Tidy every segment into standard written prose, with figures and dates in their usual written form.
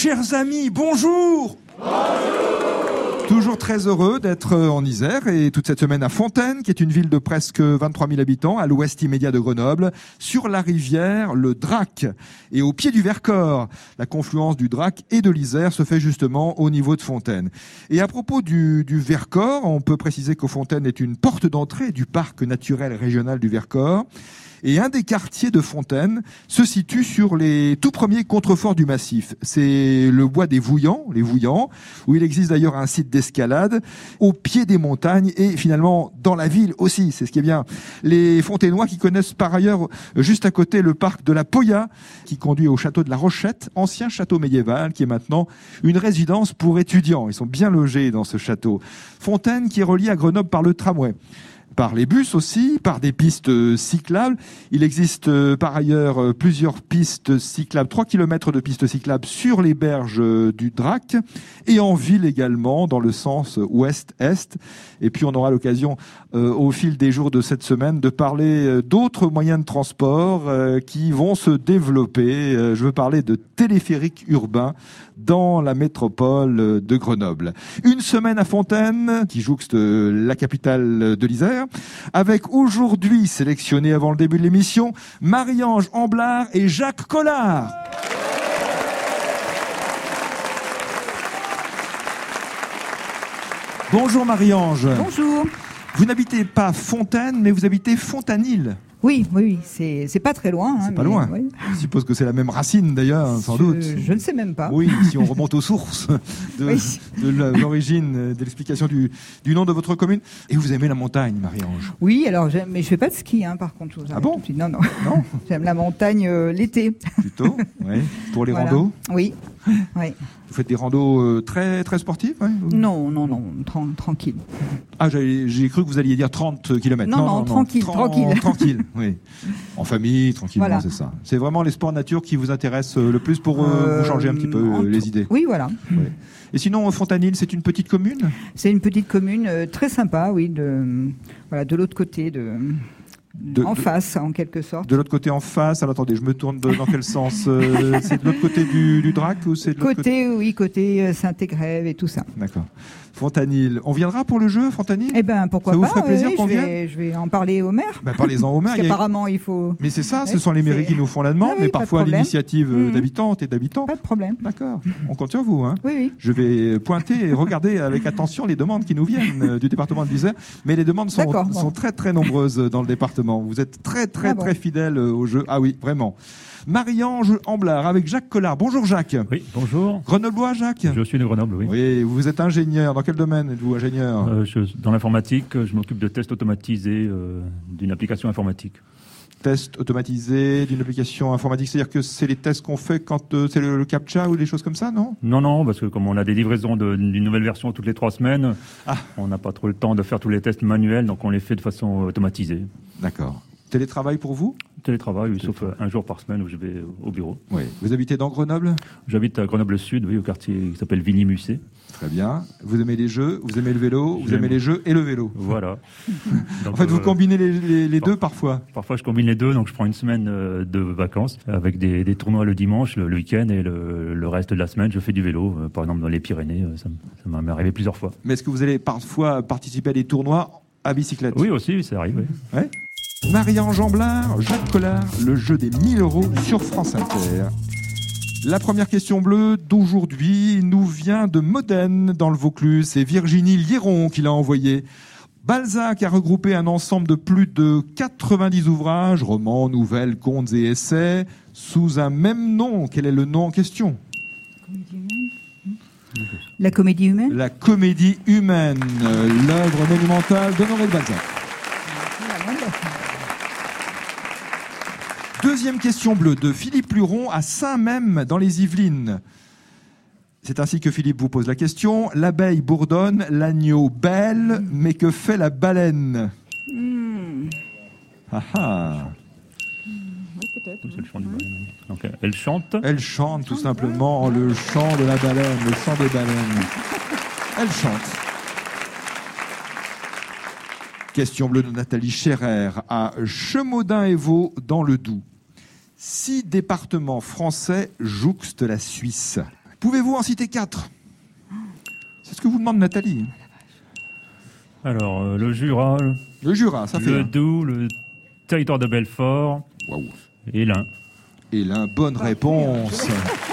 Chers amis, bonjour. Toujours très heureux d'être en Isère et toute cette semaine à Fontaine, qui est une ville de presque 23 000 habitants, à l'ouest immédiat de Grenoble, sur la rivière le Drac et au pied du Vercors. La confluence du Drac et de l'Isère se fait justement au niveau de Fontaine. Et à propos du Vercors, on peut préciser que Fontaine est une porte d'entrée du parc naturel régional du Vercors. Et un des quartiers de Fontaine se situe sur les tout premiers contreforts du massif. C'est le bois des Vouillants, les Vouillants, où il existe d'ailleurs un site d'escalade au pied des montagnes et finalement dans la ville aussi, c'est ce qui est bien. Les Fontainois qui connaissent par ailleurs juste à côté le parc de la Poya qui conduit au château de la Rochette, ancien château médiéval qui est maintenant une résidence pour étudiants. Ils sont bien logés dans ce château. Fontaine qui est relié à Grenoble par le tramway. Par les bus aussi, par des pistes cyclables. Il existe par ailleurs plusieurs pistes cyclables, 3 km de pistes cyclables sur les berges du Drac et en ville également dans le sens ouest-est. Et puis on aura l'occasion au fil des jours de cette semaine de parler d'autres moyens de transport qui vont se développer. Je veux parler de téléphériques urbains dans la métropole de Grenoble. Une semaine à Fontaine, qui jouxte la capitale de l'Isère, avec aujourd'hui sélectionné avant le début de l'émission, Marie-Ange Amblard et Jacques Collard. Bonjour Marie-Ange. Bonjour. Vous n'habitez pas Fontaine, mais vous habitez Fontanil. Oui, c'est pas très loin. C'est pas loin. Oui. Je suppose que c'est la même racine d'ailleurs, sans doute. Je ne sais même pas. Oui, si on remonte aux sources de l'origine, de l'explication du nom de votre commune. Et vous aimez la montagne, Marie-Ange? Oui, alors mais je fais pas de ski, par contre. Ah bon? Non. J'aime la montagne l'été. Plutôt, oui. Pour les randos? Oui. Vous faites des randos très, très sportifs? Ouais, Non, tranquille. Ah, j'ai cru que vous alliez dire 30 km. Non, tranquille. Tranquille, oui. En famille, tranquillement, voilà. C'est ça. C'est vraiment les sports nature qui vous intéressent le plus pour vous changer un petit peu les idées. Oui, voilà. Ouais. Et sinon, Fontanil, c'est une petite commune? C'est une petite commune très sympa, oui, de l'autre côté en face, en quelque sorte. De l'autre côté en face. Alors attendez, je me tourne dans quel sens? C'est de l'autre côté du Drac ou c'est de l'autre côté? Oui, côté Saint-Égrève et tout ça. D'accord. Fontanil. On viendra pour le jeu, Fontanil? Eh ben, pourquoi pas? Ça vous ferait plaisir qu'on vienne? Je vais en parler au maire. Ben, parlez-en au maire. Parce qu'apparemment, il faut... Mais c'est ça, ce sont les mairies qui nous font la demande, mais parfois à l'initiative d'habitantes et d'habitants. Pas de problème. D'accord. On compte sur vous, hein? Oui. Je vais pointer et regarder avec attention les demandes qui nous viennent du département de l'Isère. Mais les demandes sont très, très nombreuses dans le département. Vous êtes très fidèles au jeu. Ah oui, vraiment. Marie-Ange Amblard avec Jacques Collard. Bonjour Jacques. Oui, bonjour. Grenoblois Jacques? Je suis de Grenoble, oui. Oui, vous êtes ingénieur. Dans quel domaine êtes-vous ingénieur? Dans l'informatique, je m'occupe de tests automatisés d'une application informatique. Tests automatisés d'une application informatique, c'est-à-dire que c'est les tests qu'on fait quand c'est le CAPTCHA ou des choses comme ça, non? Non, parce que comme on a des livraisons d'une nouvelle version toutes les 3 semaines, on n'a pas trop le temps de faire tous les tests manuels, donc on les fait de façon automatisée. D'accord. Télétravail pour vous? Télétravail, oui, sauf un jour par semaine où je vais au bureau. Oui. Vous habitez dans Grenoble? J'habite à Grenoble-Sud, oui, au quartier qui s'appelle Vigny-Musset. Très bien. Vous aimez les jeux, vous aimez le vélo, vous aimez les jeux et le vélo. Voilà. Donc, en fait, vous combinez les deux parfois? Parfois, je combine les deux, donc je prends une semaine de vacances avec des tournois le dimanche, le week-end, et le reste de la semaine, je fais du vélo. Par exemple, dans les Pyrénées, ça m'est arrivé plusieurs fois. Mais est-ce que vous allez parfois participer à des tournois à bicyclette? Oui, aussi, ça arrive, oui. Ouais. Marie-Ange Amblard, Jacques Collard, le jeu des 1000 € sur France Inter. La première question bleue d'aujourd'hui nous vient de Modène dans le Vaucluse. C'est Virginie Liéron qui l'a envoyée. Balzac a regroupé un ensemble de plus de 90 ouvrages, romans, nouvelles, contes et essais, sous un même nom. Quel est le nom en question? La comédie humaine? La comédie humaine, l'œuvre monumentale d'Honoré de Balzac. Deuxième question bleue de Philippe Luron à Saint-Même dans les Yvelines. C'est ainsi que Philippe vous pose la question. L'abeille bourdonne, l'agneau bêle, mais que fait la baleine? Ah ah. Oui, peut-être. C'est le chant du baleine. Donc, elle chante. Elle chante tout simplement le chant de la baleine, le chant des baleines. Elle chante. Question bleue de Nathalie Scherer à Chemaudin-et-Vaux dans le Doubs. 6 départements français jouxtent la Suisse. Pouvez-vous en citer 4 ? C'est ce que vous demande Nathalie. Alors, le Jura, Le Jura, ça fait le un. Doubs, le territoire de Belfort Waouh. et l'Ain. Et la bonne réponse.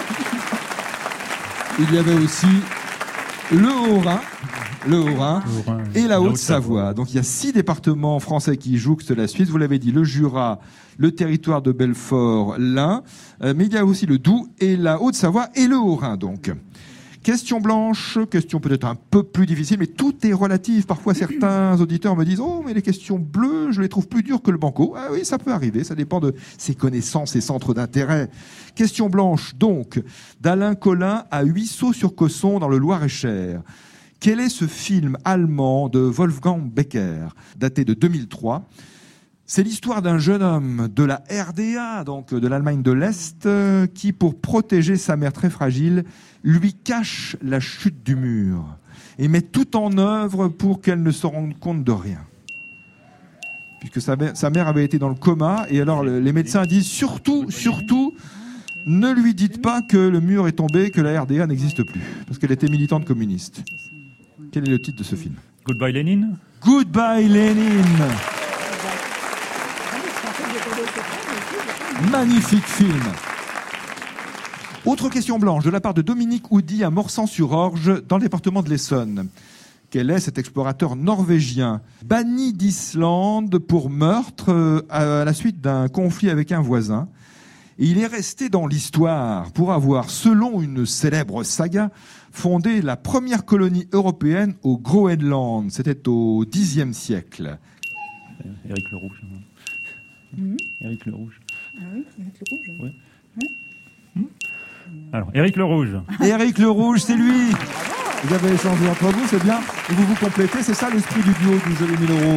Il y avait aussi le Haut-Rhin. Le Haut-Rhin et la Haute-Savoie. Donc il y a 6 départements français qui jouxtent la Suisse. Vous l'avez dit, le Jura, le territoire de Belfort, l'Ain, mais il y a aussi le Doubs et la Haute-Savoie et le Haut-Rhin. Donc, question blanche, question peut-être un peu plus difficile, mais tout est relatif. Parfois certains auditeurs me disent « Oh, mais les questions bleues, je les trouve plus dures que le banco ». Ah oui, ça peut arriver, ça dépend de ses connaissances et centres d'intérêt. Question blanche, donc, d'Alain Colin à Huisseau-sur-Cosson dans le Loir-et-Cher. Quel est ce film allemand de Wolfgang Becker, daté de 2003 ? C'est l'histoire d'un jeune homme de la RDA, donc de l'Allemagne de l'Est, qui, pour protéger sa mère très fragile, lui cache la chute du mur et met tout en œuvre pour qu'elle ne se rende compte de rien. Puisque sa mère avait été dans le coma, et alors les médecins disent surtout, ne lui dites pas que le mur est tombé, que la RDA n'existe plus, parce qu'elle était militante communiste. Quel est le titre de ce film ? Goodbye Lénine. Goodbye Lénine. Magnifique film. Autre question blanche de la part de Dominique Houdy à Morsan-sur-Orge, dans le département de l'Essonne. Quel est cet explorateur norvégien banni d'Islande pour meurtre à la suite d'un conflit avec un voisin ? Et il est resté dans l'histoire pour avoir, selon une célèbre saga, fondé la première colonie européenne au Groenland. C'était au Xe siècle. Éric le Rouge. Éric le Rouge. Ah oui, Éric le Rouge. Oui. Alors, Éric le Rouge. Éric le Rouge, c'est lui. Vous avez échangé entre vous, c'est bien. Et vous vous complétez, c'est ça l'esprit du duo du jeu des 1000 €.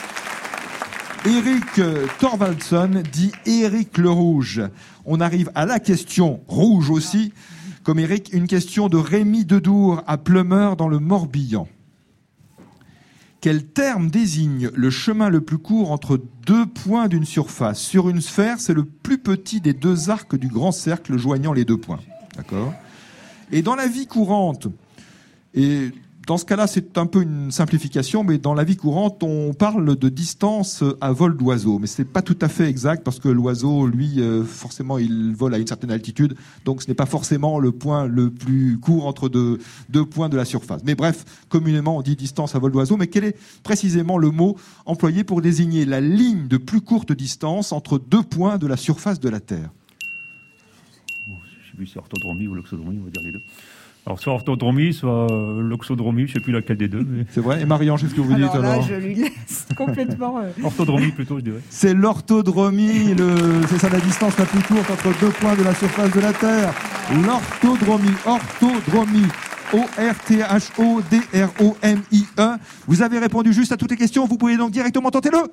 Éric Thorvaldsson dit Éric le Rouge. On arrive à la question rouge aussi. Comme Éric, une question de Rémi Dedour à Pleumeur dans le Morbihan. Quel terme désigne le chemin le plus court entre 2 points d'une surface ? Sur une sphère, c'est le plus petit des 2 arcs du grand cercle joignant les 2 points. D'accord ? Et dans la vie courante, et dans ce cas-là, c'est un peu une simplification, mais dans la vie courante, on parle de distance à vol d'oiseau. Mais ce n'est pas tout à fait exact, parce que l'oiseau, lui, forcément, il vole à une certaine altitude. Donc, ce n'est pas forcément le point le plus court entre deux points de la surface. Mais bref, communément, on dit distance à vol d'oiseau. Mais quel est précisément le mot employé pour désigner la ligne de plus courte distance entre 2 points de la surface de la Terre ? Je ne sais plus si c'est orthodromie ou loxodromie, on va dire les deux. Alors, soit orthodromie, soit loxodromie, je ne sais plus laquelle des deux. Mais... C'est vrai. Et Marie-Ange, qu'est-ce que vous dites alors ? Là, je lui laisse complètement... Orthodromie plutôt, je dirais. C'est l'orthodromie, c'est ça la distance la plus courte entre 2 points de la surface de la Terre. L'orthodromie, O-R-T-H-O-D-R-O-M-I-E. Vous avez répondu juste à toutes les questions, vous pouvez donc directement tenter le...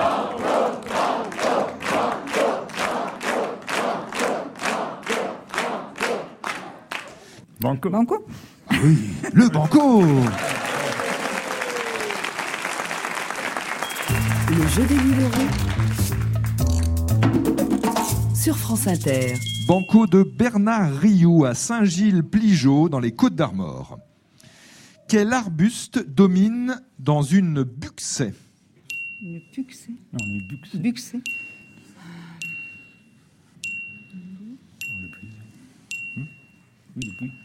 Banco. Banco ? Oui, le banco. Le jeu des 1000 € sur France Inter. Banco de Bernard Rioux à Saint-Gilles-Pligeau dans les Côtes-d'Armor. Quel arbuste domine dans une buxaie ? Une buxaie. Non, on est buxé. Buxaie. Le puits. Oui, le puits.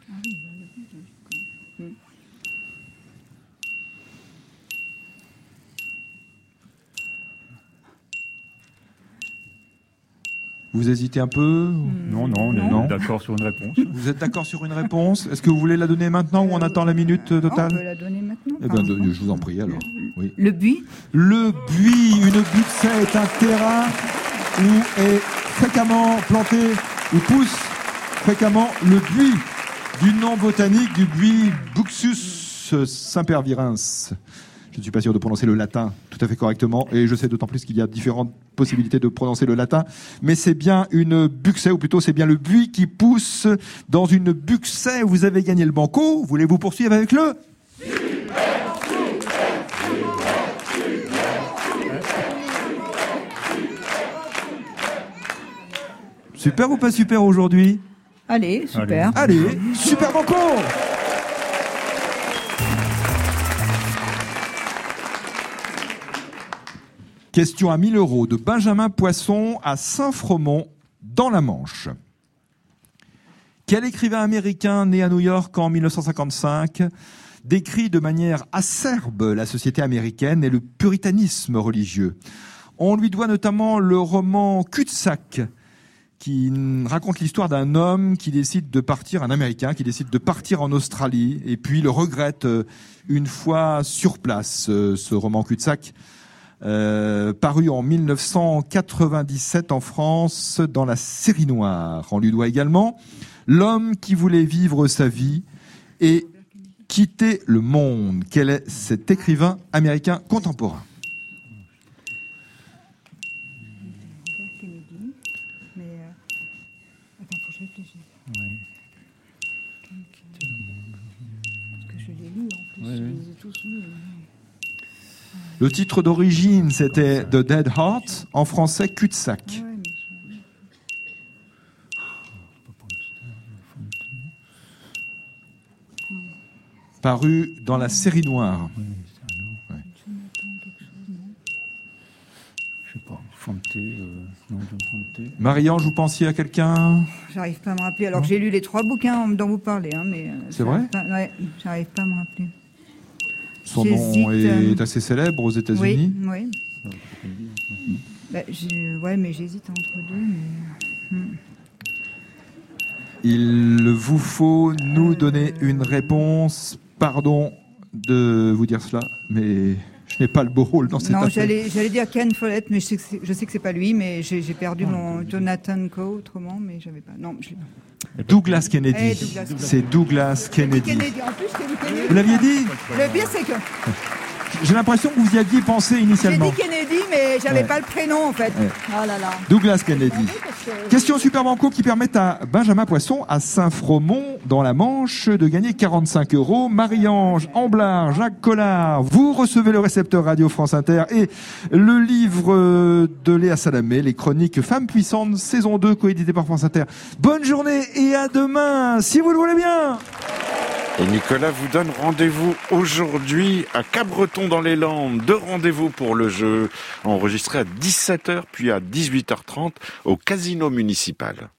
Vous hésitez un peu ? Non, on est d'accord sur une réponse. Vous êtes d'accord sur une réponse ? Est-ce que vous voulez la donner maintenant ou on attend la minute On totale ? peut la donner maintenant. Eh bien, je vous en prie alors. Oui. Le buis. Le buis, une buxaie est un terrain où est fréquemment planté, où pousse fréquemment le buis, du nom botanique du buis Buxus sempervirens. Je ne suis pas sûr de prononcer le latin tout à fait correctement, et je sais d'autant plus qu'il y a différentes possibilités de prononcer le latin, mais c'est bien une buxaie, ou plutôt c'est bien le buis qui pousse dans une buxaie. Vous avez gagné le banco, voulez-vous poursuivre avec le... Super ou pas super aujourd'hui ? Allez, super. Allez, super banco. Question à 1 000 € de Benjamin Poisson à Saint-Fromont, dans la Manche. Quel écrivain américain né à New York en 1955 décrit de manière acerbe la société américaine et le puritanisme religieux? On lui doit notamment le roman Cul-de-sac, qui raconte l'histoire d'un homme qui décide de partir, un Américain qui décide de partir en Australie et puis le regrette une fois sur place. Ce roman Cul-de-sac, paru en 1997 en France dans la série noire. On lui doit également L'homme qui voulait vivre sa vie et quitter le monde. Quel est cet écrivain américain contemporain? Le titre d'origine, c'était The Dead Heart, en français Cul-de-sac. Paru dans la série noire. Ouais. Je sais pas, Fonté, non, Fonté. Marie-Ange, vous pensiez à quelqu'un? J'arrive pas à me rappeler. Alors que j'ai lu les 3 bouquins dont vous parlez, hein, mais c'est vrai? Ouais, j'arrive pas à me rappeler. Son nom est assez célèbre aux États-Unis. Oui. Ouais, mais j'hésite entre deux. Mais... Il vous faut nous donner une réponse. Pardon de vous dire cela, mais je n'ai pas le beau rôle dans cette affaire. Non, j'allais dire Ken Follett, mais je sais que c'est pas lui, mais j'ai perdu mon Jonathan Coe autrement, mais j'avais pas. Non, je l'ai pas. Douglas Kennedy. C'est Douglas Kennedy. En plus, Kennedy. Vous l'aviez dit? Le pire, c'est que... J'ai l'impression que vous y aviez pensé initialement. J'ai dit Kennedy, mais j'avais pas le prénom, en fait. Oh là là. Douglas Kennedy. Question Super Banco qui permet à Benjamin Poisson, à Saint-Fromont, dans la Manche, de gagner 45 €. Marie-Ange, Amblard, Jacques Collard, vous recevez le récepteur Radio France Inter et le livre de Léa Salamé, les chroniques Femmes puissantes, saison 2, coédité par France Inter. Bonne journée et à demain, si vous le voulez bien. Et Nicolas vous donne rendez-vous aujourd'hui à Cabreton dans les Landes. 2 rendez-vous pour le jeu, enregistré à 17h puis à 18h30 au Casino Municipal.